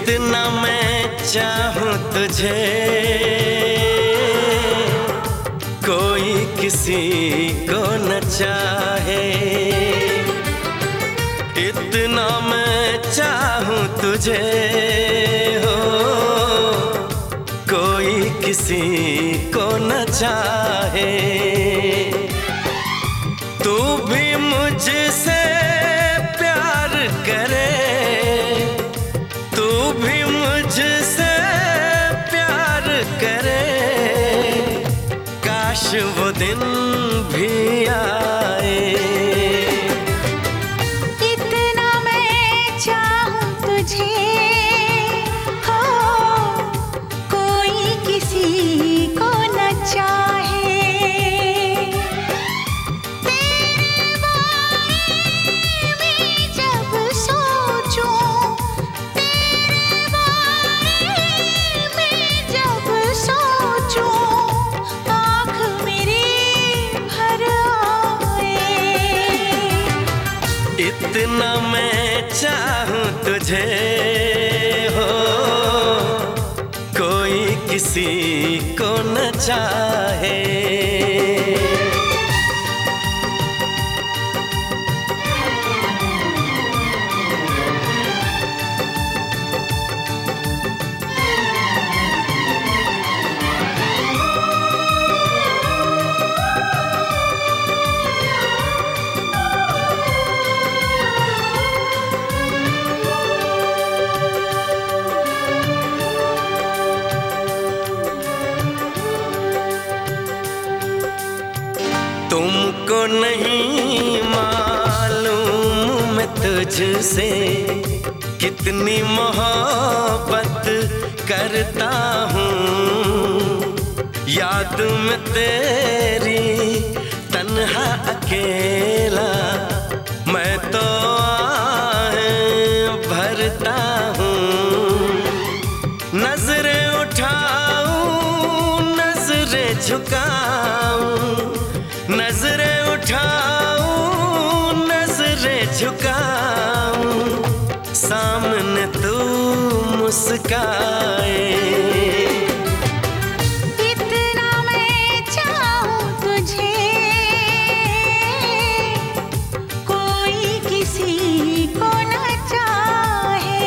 इतना मैं चाहूं तुझे, कोई किसी को न चाहे। इतना मैं चाहूं तुझे हो, कोई किसी को न चाहे। तू भी मुझसे प्यार करे, तू भी मुझसे प्यार करे। काश वो दिन भी आए। इतना मैं चाहूं तुझे हो, कोई किसी को न चाहे। तेरे बारे में जब सोचूं, तेरे बारे में जब सोचूं, आँख मेरी भर आए। इतना मैं चाहूं तुझे हो, कोई किसी को न चाहे। तुमको नहीं मालूम मैं तुझसे कितनी मोहब्बत करता हूँ। याद में तेरी तन्हा अकेला मैं तो आहें भरता हूँ। नजरें उठाऊं, नजरें झुकाऊं, नजरें उठाऊं, नजरें झुकाऊं, सामने तू मुस्काए। इतना मैं चाहूं तुझे, कोई किसी को न चाहे।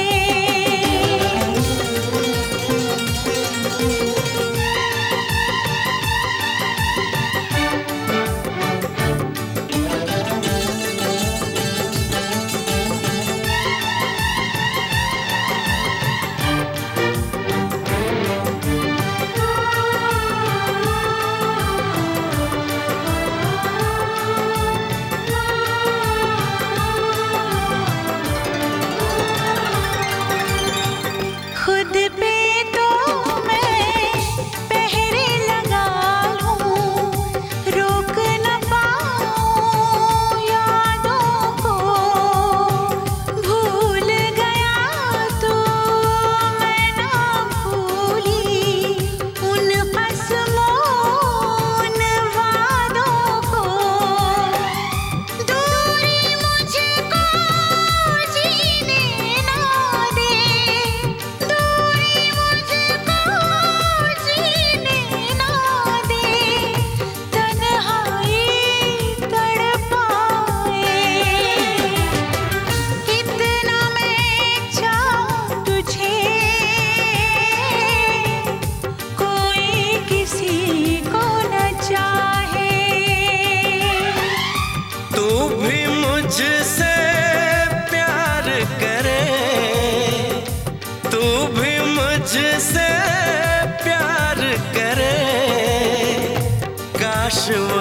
खुद पे तो मैं पहरे लगा लूं, रोक न पाऊं यादों को। भूल गया तो मैं ना भूली उन कसमों, उन वादों को। दूरी मुझको जीने ना दे, दूरी मुझको जीने ना दे, तन्हाई तड़पाए। इतना मैं चाहूं तुझे, कोई किसी को न चाहे। तू भी मुझसे प्यार करे, तू भी मुझसे प्यार करे। काश वो